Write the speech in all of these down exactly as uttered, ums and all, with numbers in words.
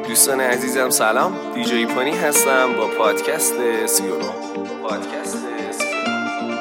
دوستان عزیزم سلام، دیجی پانی هستم با پادکست سی و نه. پادکست سی و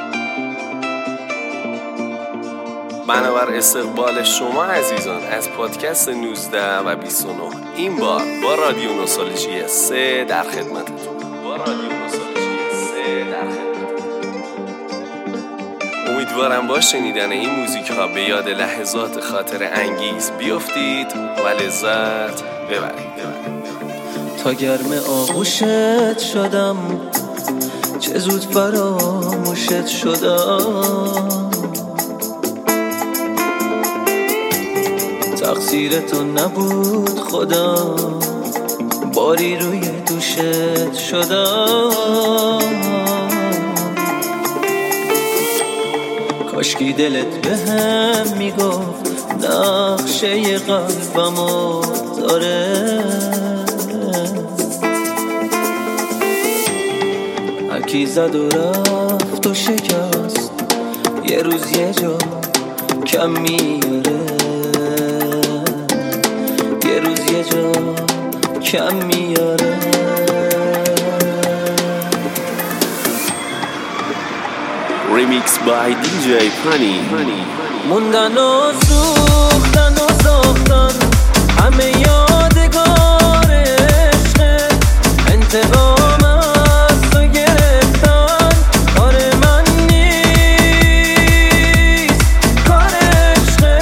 نه بنابر استقبال شما عزیزان از پادکست نوزده و بیست و نه، این بار با رادیو نوستالژی سه در خدمتتون. با رادیو نوستالژی سه در خدمتتون. امیدوارم با شنیدن این موزیک ها به یاد لحظات خاطر انگیز بیافتید و لذت ببرید. تا گرم آغوشت شدم، چه زود فراموشت شدم. تقصیر تو نبود خدا، باری روی دوشت شدم. کاشکی دلت به هم میگفت نقشه قلبمو داره. هرکی زد و رفت و شکست، یه روز یه جا کم میاره. یه روز یه جا کم میاره. ریمیکس بای دیجی پانی. موندن و سوختن و ساختن همه یادگار عشق. انتقام از تو گرفتن کار من نیست، کار عشقه.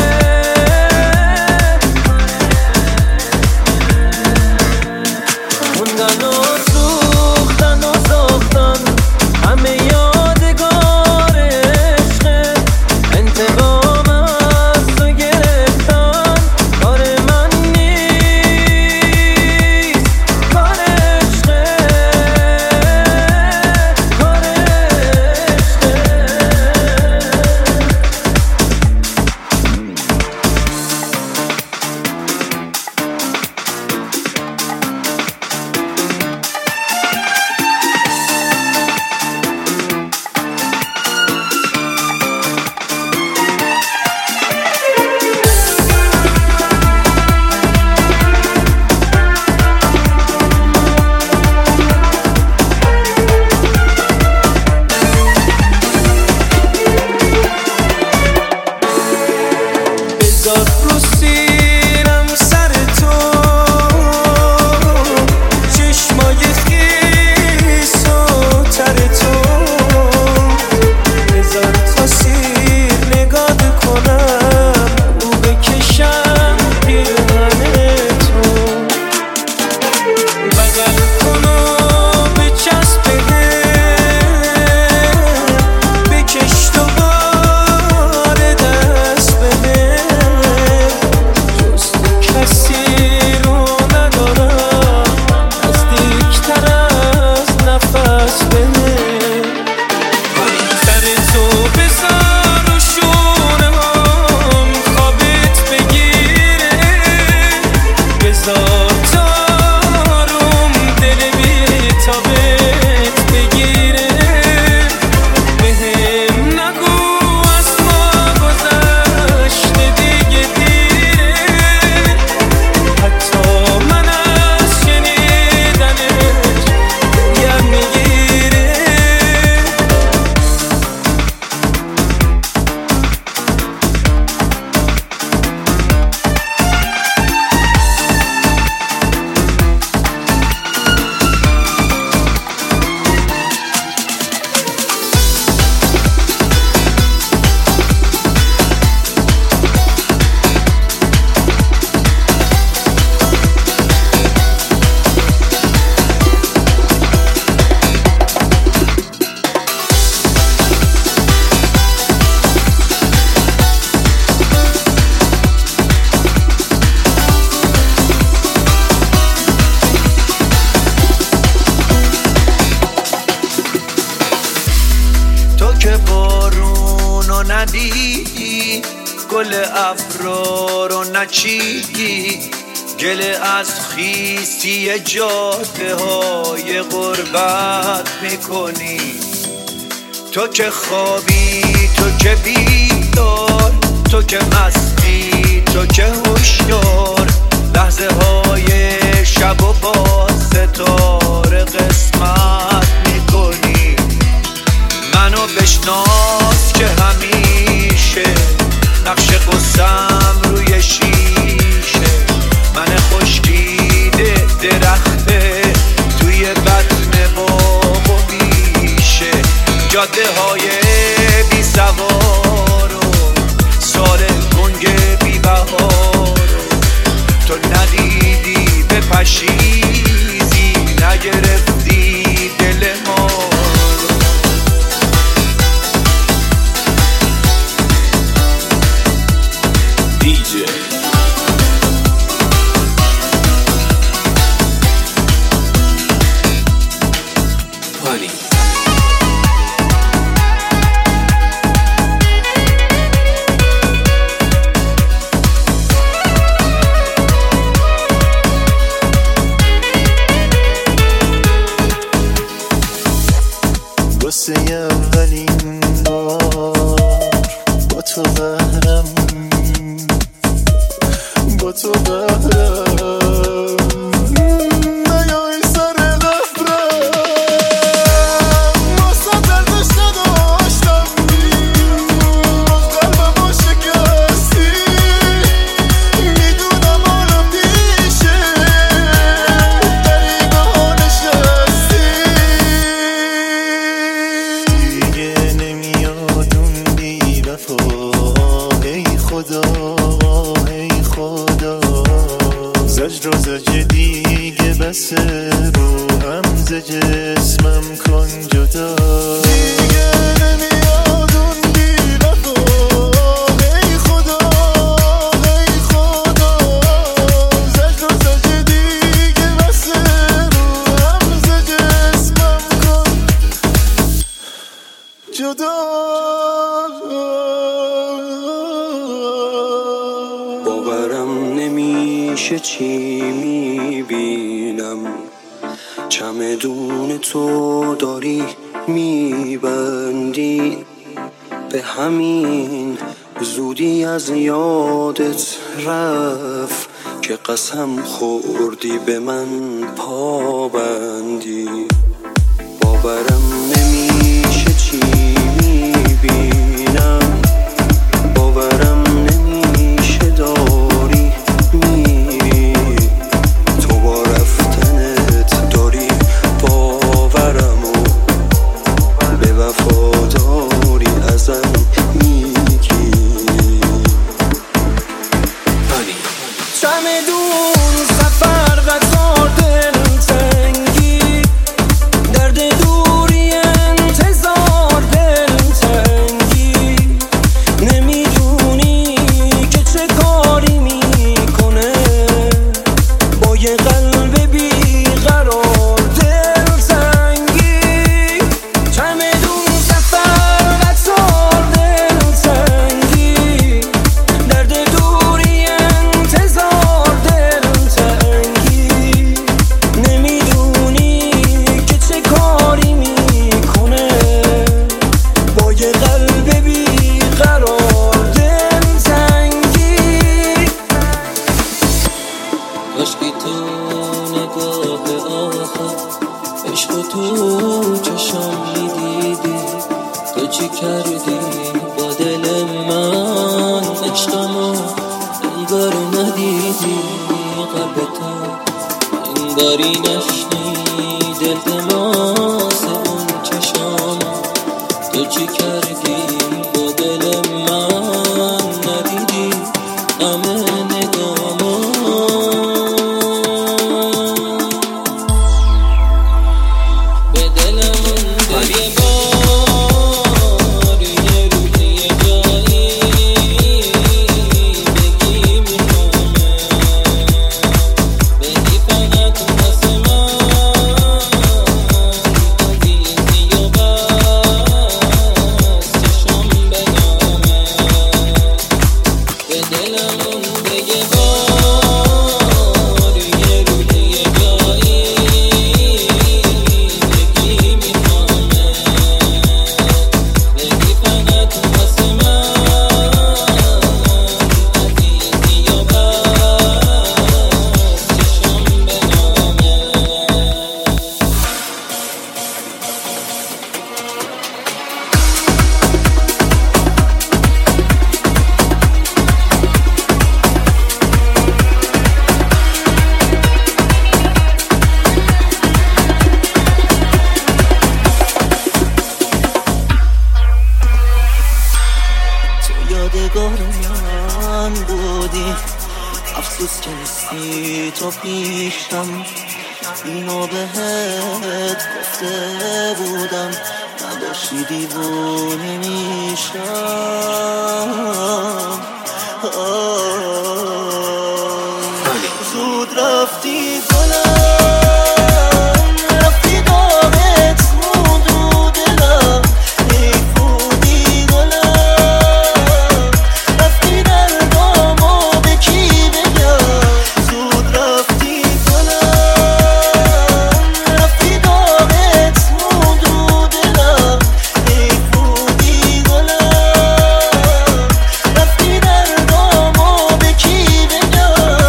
موندن و سوختن و ساختن همه یادگار عشق. انتقام از تو گرفتن کار من نیست، کار عشقه، کار عشقه. بذار رو سینم سر تو، چشمای خیس و تر تو. بذار تا سیر نگاه کنم، رو بکشم پیرهن تو. بغل کن و بچسب بهم، بکش دوباره دست بهم. جز تو کسی رو ندارم، نزدیکتر از نفس بهم. سر تو بذار رو شونه هم خوابت بگیره. بذار تا روم دل بی‌تابت بگیره. بهم نگو از ما گذشته دیگه دیره، حتی من از شنیدنش دلم میگیره. تو که بارونو ندیدی، گل ابرا رو نچیدی. گله از خیستی جاده های غربت میکنی. تو که خوابی، تو که بیدار، تو که مستی، تو که هوشیار. لحظه های با تو بهرم نیای سر قبرم واسه دردش نداشتم باز قلبمو شکستی میدونم حالا پیشه دریگه ها نشستی دیگه نمیاد اون بی وفا ای خدا ای خدا زجر و زجر دیگه بسه رو هم ز جسمم کن جدا دیگه نمیاد اون بی وفا ای خدا ای خدا زجر و زجر دیگه بسه رو هم ز جسمم کن جدا باورم نمیشه چی میبینم چمدون تو داری میبندی به همین زودی از یادت رفت که قسم خوردی به من پابندی باورم نمیشه چی میبینم باورم نمیشه داری میری تو با رفتنت داری باورمو به وفاداری ازم میگیری چمدون سفر قطار دلتنگی درد دوری انتظار دلتنگی نمیدونی که چه کاری میکنه با یه قلب بیقرار دلتنگی چمدون سفر قطار دلتنگی درد دوری انتظار دلتنگی نمیدونی که چه کاری میکنه با یه قلب بیقرار دلتنگی عشقی تو نگاه آخر عشق تو چشم میدیدی تو چی کردی با دل من عشقمو انگار ندیدی قلب تو انگاری نشنید التماس اون چشام تو چی کردی با دل من ندیدی همه نگامو به دلمون دیگه بار یه روز یه جایی بگی میخوامه بگی فقط واسه من عزیزی و بس چشم بنامه به دلمون دیگه بار یه روز یه جایی بگی میخوامه بگی فقط واسه من عزیزی و بس چشم بنامه تو یادگار من بودی افسوس که نیستی تو پیشم اینو بهت گفته بودم نداشتی دیوونه میشم زود رفتی گلم رفتی دارت موند رو دلم ای بودی گلم رفتی دردامو به کی بگم زود رفتی گلم رفتی دارت موند رو دلم ای بودی گلم رفتی دردامو به کی بگم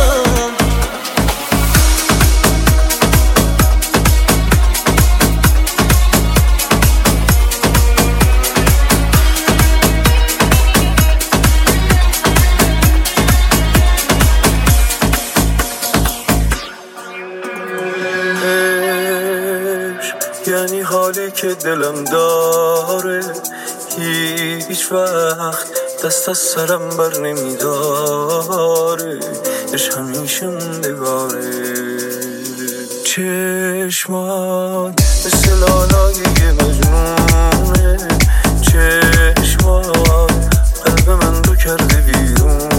که دلم داره هیچ وقت دست از سرم بر نمیداره، اش همیشه موندگاره. چشمات مثل لالای یه مجنونه، چشمات قلب من رو کرده بیرون،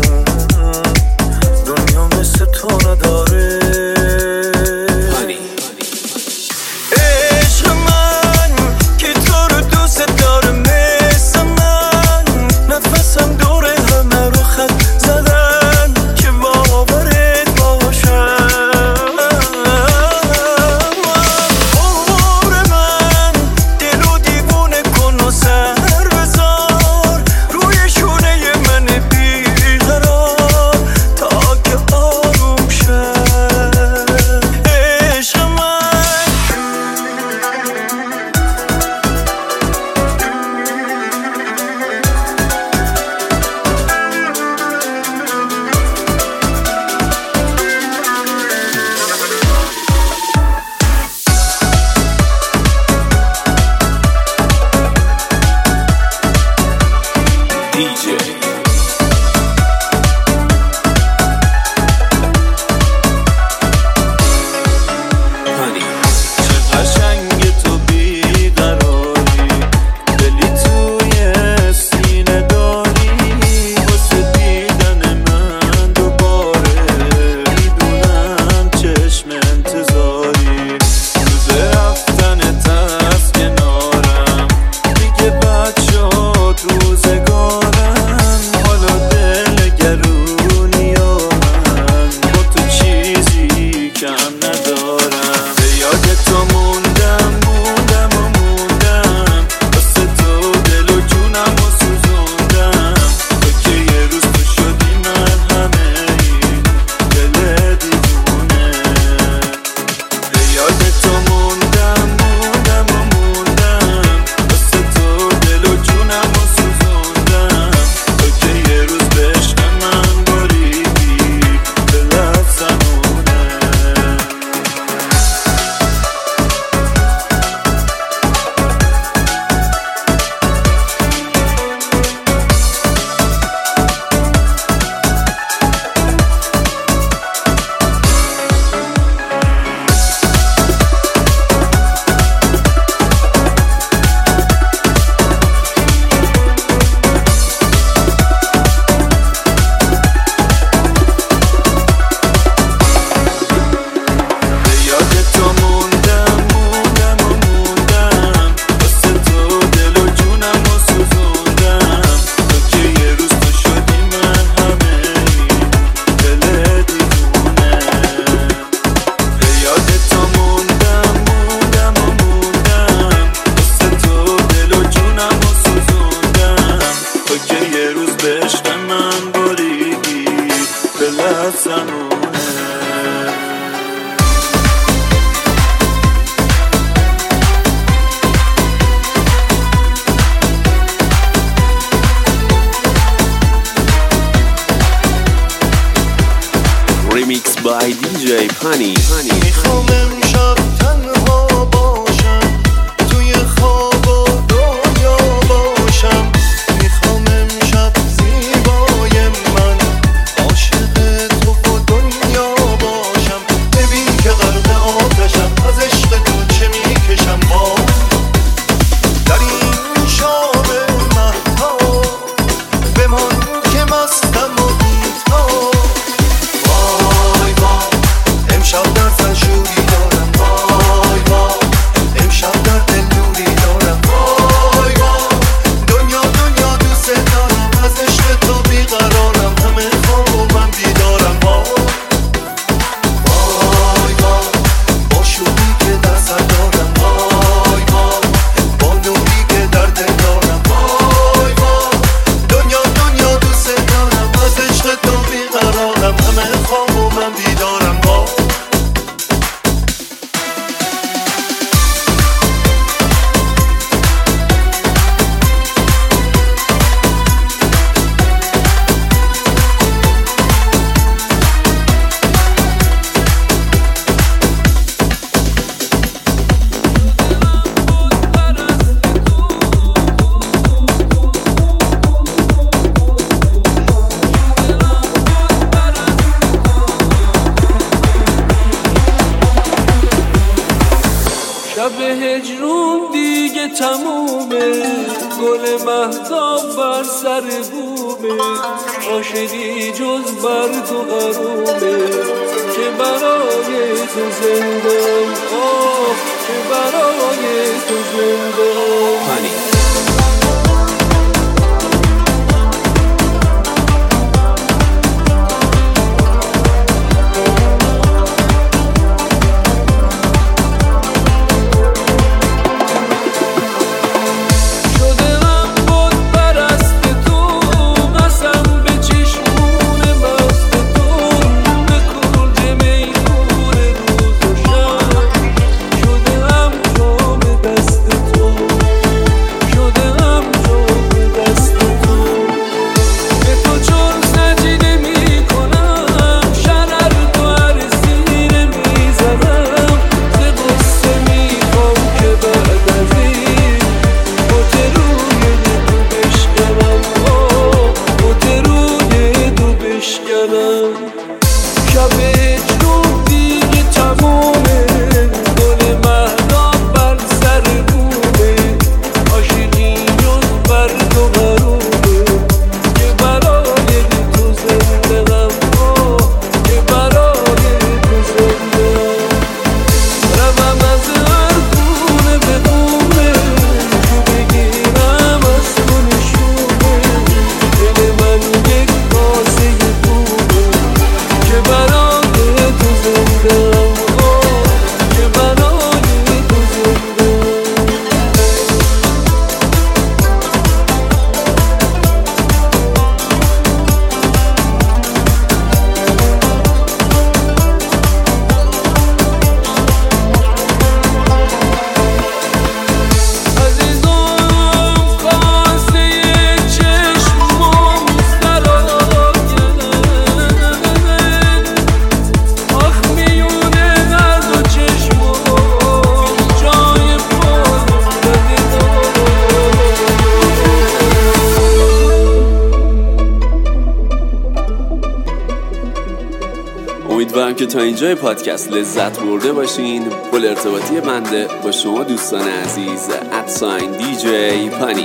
دنیا مثل تو نداره. عشق من که تو رو دوست داره مثل من، نفسم دوره همه رو خط زدن که باورت باشم. عمر من دلو دیوونه کن و سر بذار روی شونه من بیقرار تا که آروم شد. عشق من دیجی هانی. چه قشنگ تو بیقراری، دلی توی سینه داری، واسه دیدن من دوباره میدونم چشم انتظاری. روز رفتنت از کنارم دیگه بد شد روزگارم، حالا دل گرونی و من با تو چیزی کم ندارم. به یاد تو موندم موندم و موندم، واسه تو دل و جونم و سوزوندم. تو که یه روز تو شدی من همه این دل دیوونه. به یاد تو موندم موندم و موندم، واسه تو دل و جونم و سوزوندم. تو که یه روز به عشق من بریدی دلت زنونه. به یاد تو موندم موندم و موندم، واسه تو دل و جونم و سوزوندم. تو که یه روز تو شدی من همه این دل دیوونه. به یاد تو موندم موندم و موندم، واسه تو دل و جونم و سوزوندم. تو که یه روز به عشق من بریدی دلت زنونه. ریمیکس بای دیجی پانی. میخوام امشب تنها باشم، توی خواب و رویا باشم. میخوام امشب زیبای من عاشق تو و دنیا باشم. ببین که غرق آتشم، از عشق تو چه میکشم با در این شام مهتاب. بمان که مستم و بی‌تاب. وای وای امشب در سر شوری دارم، تمومه، گل مهتاب بر سر بومه، عاشقی جز بر تو قرومه که برای تو زندم، آه که برای تو زندم. امیدوارم که تا اینجای پادکست لذت برده باشین. پل ارتباطی بنده با شما دوستان عزیز ادساین دی جی پانی.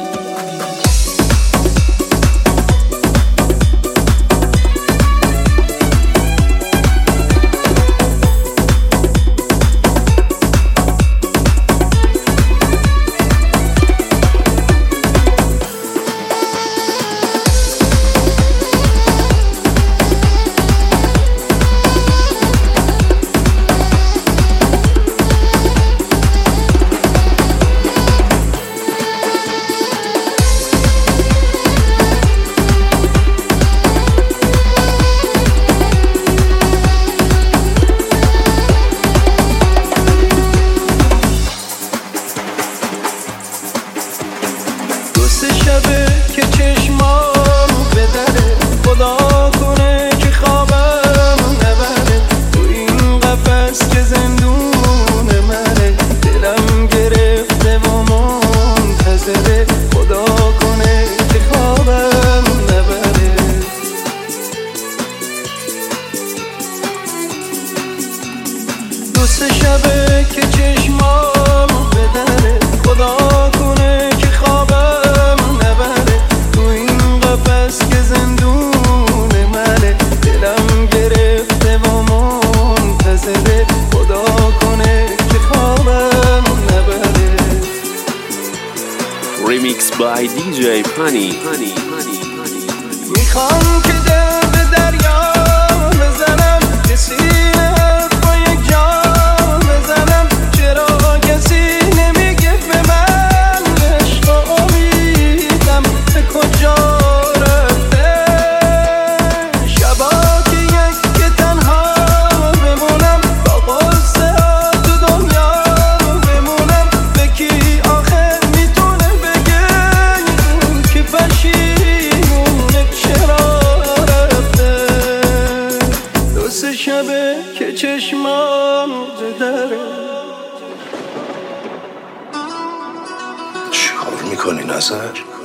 که چشمام به دره، خدا کنه که خوابم نبره، تو این قفس که زندون منه، دلم گرفته و منتظره، خدا کنه که خوابم نبره. دو سه شبه که چشمام به دره، خدا کنه که خوابم نبره، تو این قفس که زندون منه، دلم گرفته و منتظره، خدا کنه که خوابم نبره. ریمیکس بای دی جی پانی. میخوام که دل به دریا بزنم، که سینه با یک جا بزنم، چرا کسی نمیگه به من عشق امیدم به کجا رفته. شبا که یک که تنها بمونم، با قصه ها تو دنیا بمونم، به کی آخر میتونه بگه که پشیمونه چرا رفته. دو سه شبه که چشمام دره. چیکار میکنی نظر؟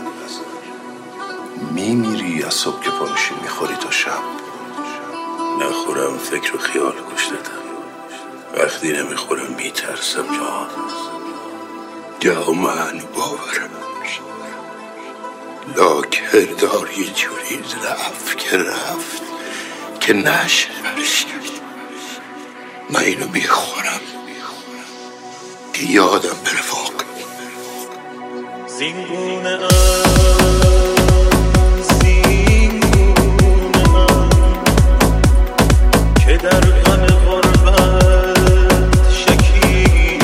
میمیری از صبح که پا میشی میخوری تا شب. نخورم فکر و خیال گوش دادم، وقتی نمیخورم میترسم جان. من باورم لا کردار یه جوری رفت که رفت که نشه من اینو میخورم که یادم بره واقع زینگونه زینگونه که در غم غربت شکی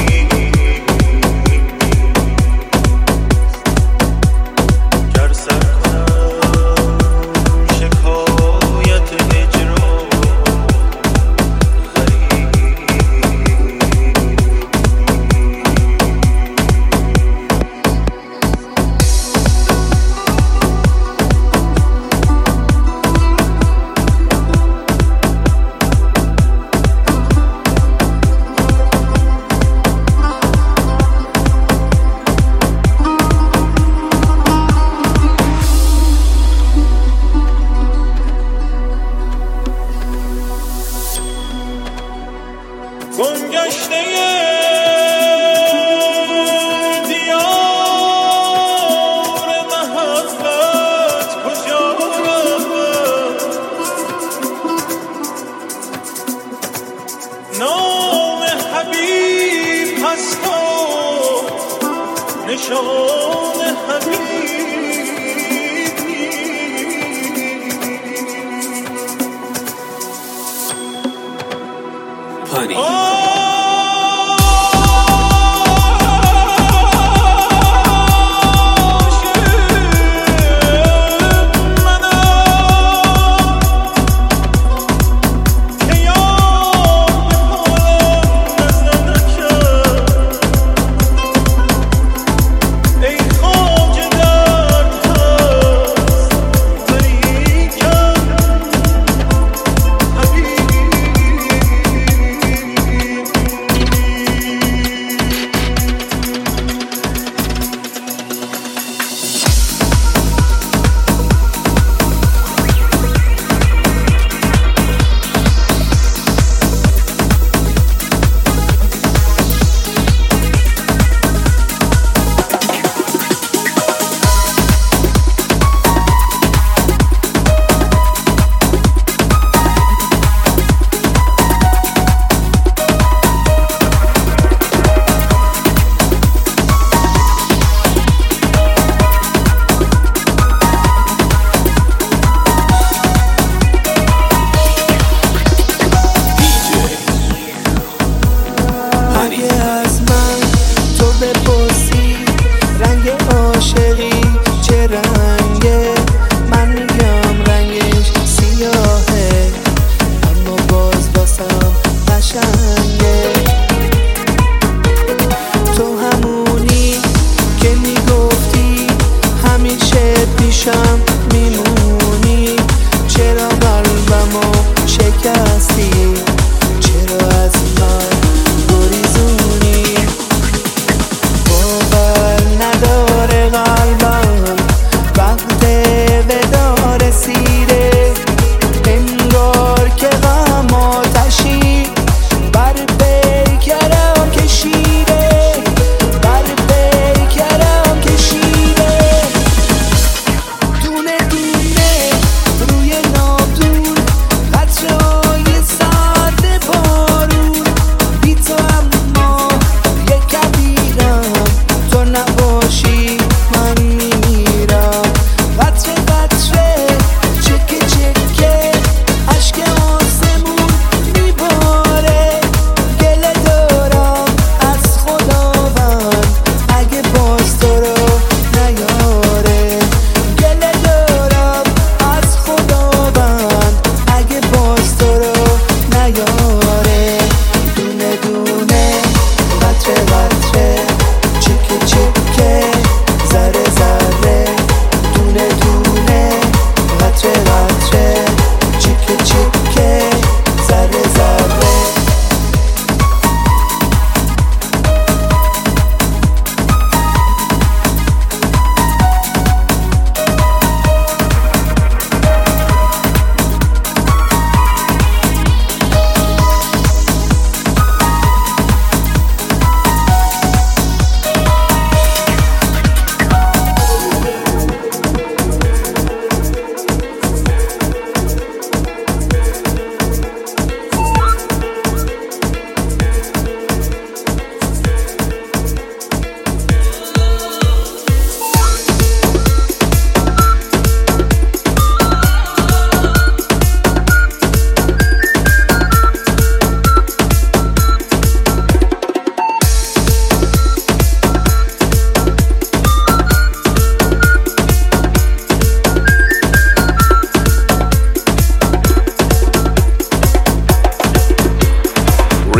گر سر کنم شکایت اجرا گمگشته دیار محبت کجا رفت نام حبیب هست و نشان حبیب پانی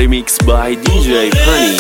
Remix by دی جی پانی.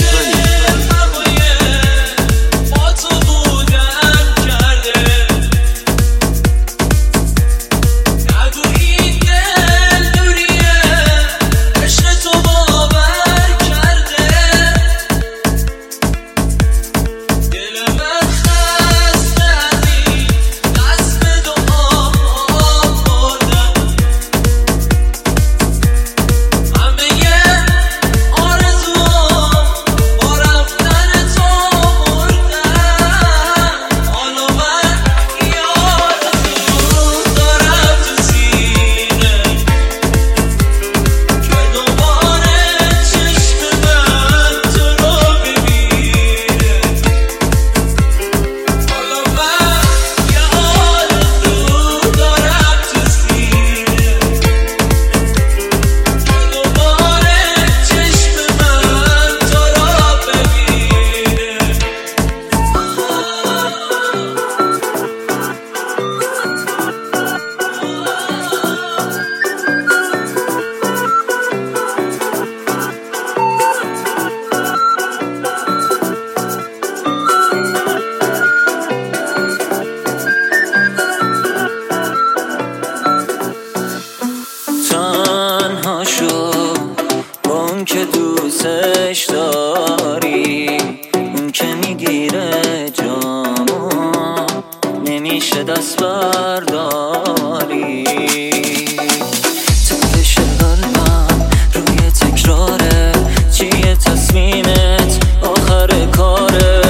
که دوستش داری، اون که میگیره جامو نمیشه دست برداری. تپش قلبم روی تکراره، چیه تصمیمت آخر کاره؟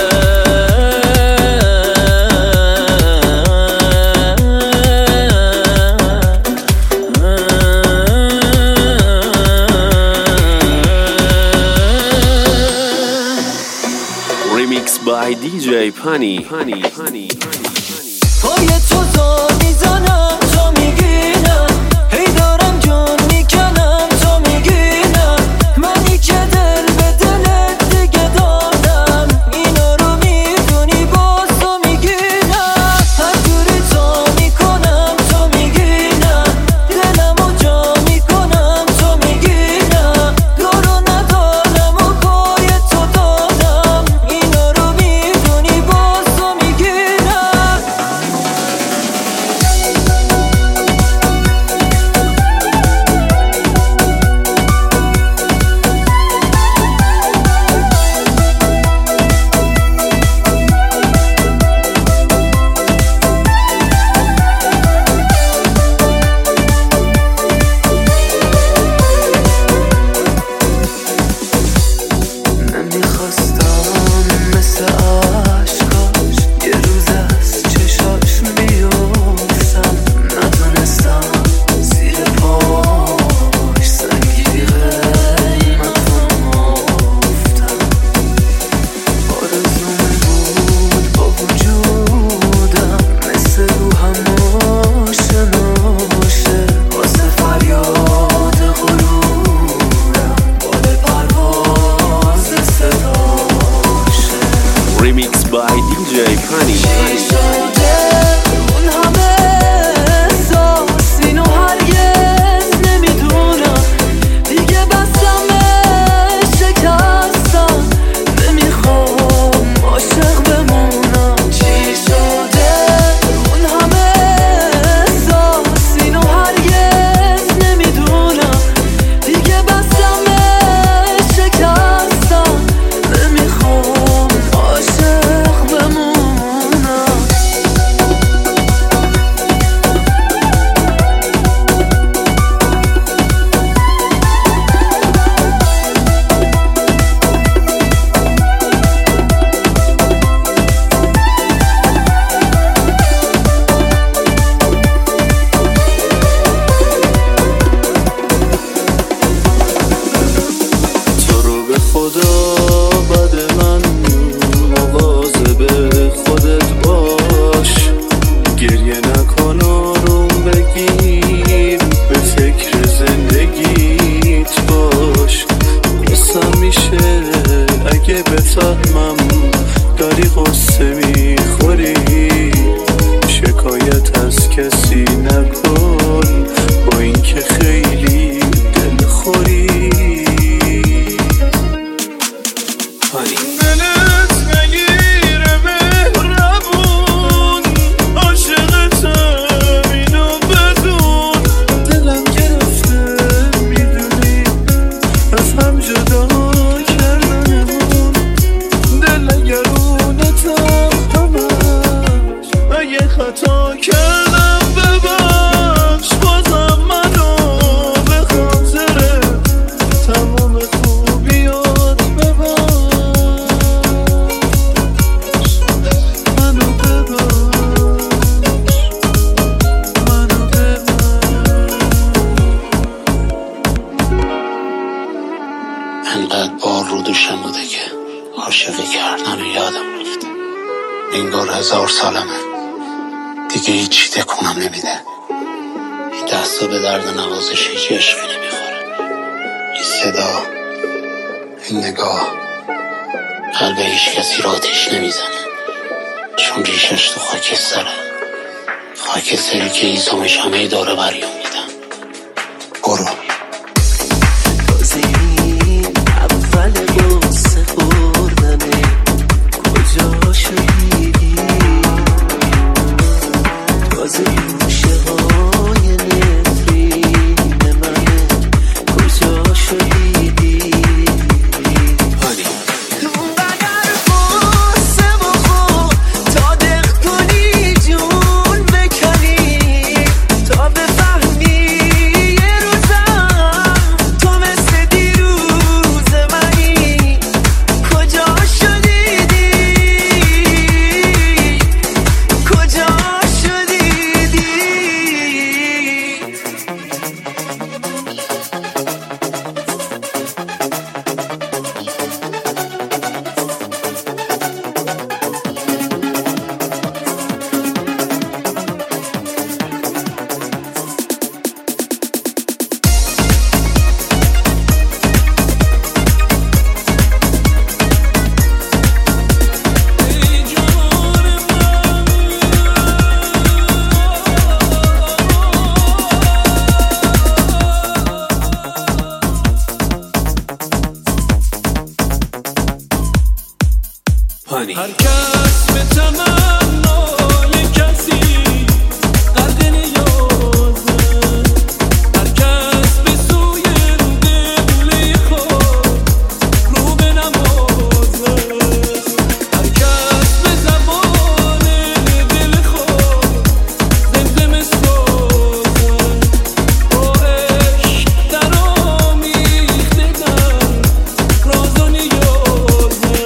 Remix by دی جی پانی. پانی پانی پای تو تا میزنم تا میگینم، هی دارم جون میکنم تا میگینم. منی که دل به دلت دیگه دادم، اینا رو میدونی باز تو میگینم. هر جوری تا میکنم تا میگینم، دلمو جا میکنم تا میگینم. دارو ندارم و پای تو دادم، اینا رو میدونی باز تو میگینم. نمیخواستم مثل عشقاش یه روز از چشاش بیفتم، ندونستم زیر پاش سنگی قیمتم افتم. آرزوم بود با وجودم مثل روحم آشناشه، واسه فریاد غرورم بال پرواز صداشه. Remix by دی جی پانی. شده اون همه احساس، اینو هرگز نمیدونم دیگه. بستمه شکستم، نمیخوام عاشق بمونم. چی شده اون همه احساس، اینو هرگز نمیدونم دیگه. بستمه شکستم، نمیخوام عاشق بمونم. تو رو به خدا بد من مواظب خودت باش، گریه نکن آروم بگیر، به فکر زندگیت باش. قصه میشه اگه بفهمم داری قصه میخوری، شکایت از کسی نکن با اینکه خیلی دلخوری. انقدر بار رو دوشم بوده که عاشقی کردن و یادم رفته. انگار هزار سالمه، دیگه هیچی تکونم نمیده. این دستا به درد نوازش هیچ عشقی نمیخوره. این صدا، این نگاه، قلب هیچ کسی را آتیش نمیزنه، چون ریشش تو خاکستره، خاکستری که ایزامش همه داره بریان میدن. برو اول باسه خوردنه کجا شدی، تازه گوشه های نفرین منه کجا شدی. اونقدر باسه بخور تا دق کنی جون بکنی، تا بفهمی یه روزم تو مثل دیروز منی کجا شدیدی، کجا شدیدی. هر کس به تمنای کسی غرق نیازه، هر کس به سوی دل خود رو به نمازه، هر کس به زبان دل خود زمزمه سازه، با عشق در آمیخته در راز و نیازه.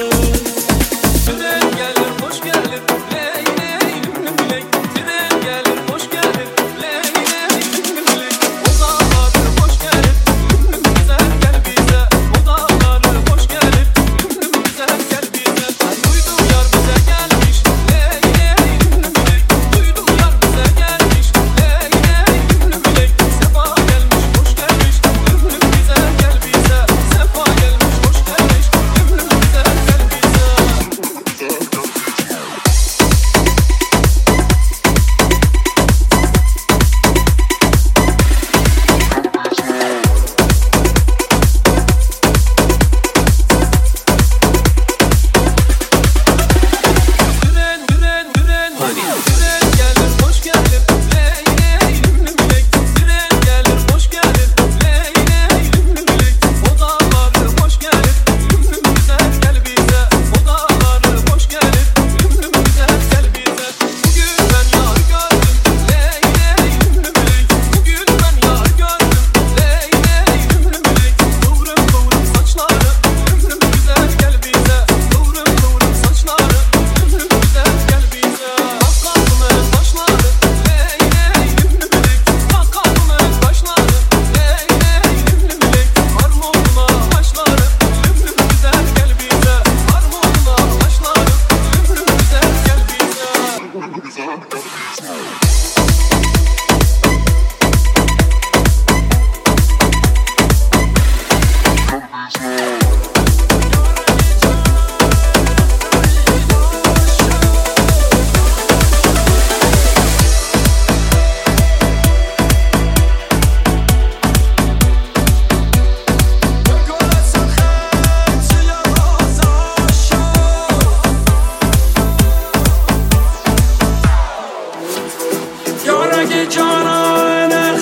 جانان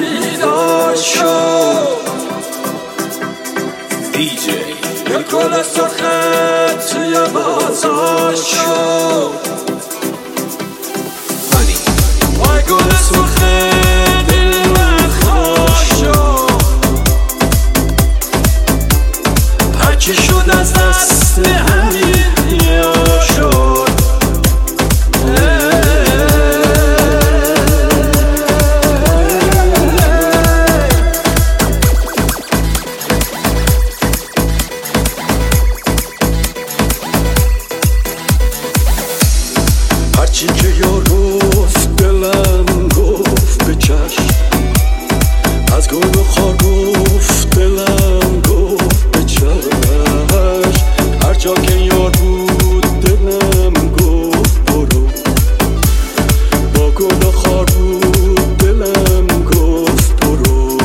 خریدار شد دیجی یه گل سرخت توی بازار شد وای گل سرخت دل من خوش شد هرچی شد از دست همین یا شد گفت دلم گفت به چشم، هر جا که یار بود دلم گفت برو، با گل و خار بود دلم گفت برو.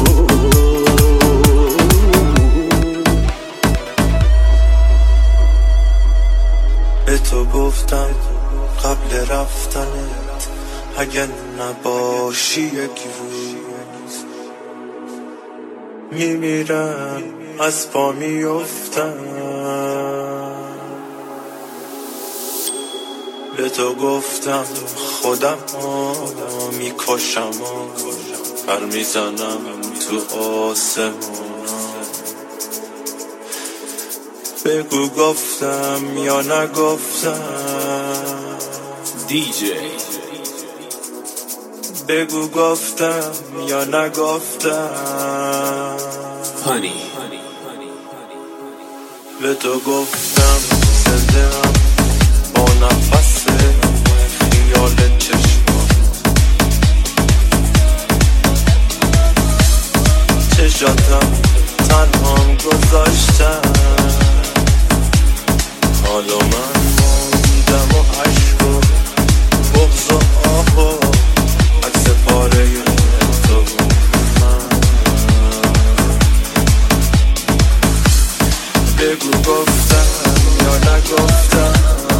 به تو گفتم قبل رفتنت اگه نباشی یک روز میمیرم از پا میفتم. به تو گفتم خودم میکشم پر میزنم تو آسمان. بگو گفتم یا نگفتم، دیجی بگو گفتم یا نگفتم. پانی به تو گفتم زنده‌ام با نفس خیال چشمات، چشاتم تنهام گذاشتم. حالا من موندم و عشق و بغض و آه و عکس پاره تو من. بگو گفتم یا نگفتم،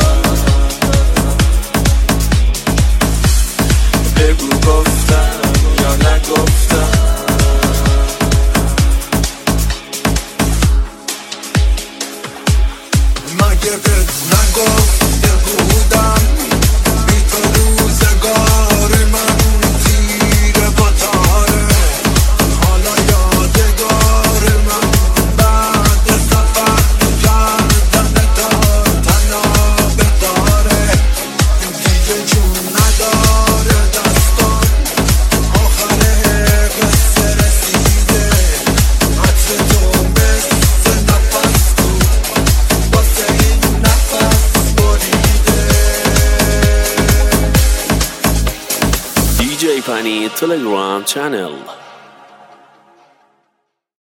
بگو گفتم یا نگفتم. مگه بهت نگفته بودم بی تو روزگار من تیره با تاره، حالا یادگار من بعد سفر کردن تا تنابه داره. دیگه جون نداره دستان، آخر قصه رسیده. عطر تو مثل نفس بود واسه این نفس بریده. دیجی پانی تلگرام چنل.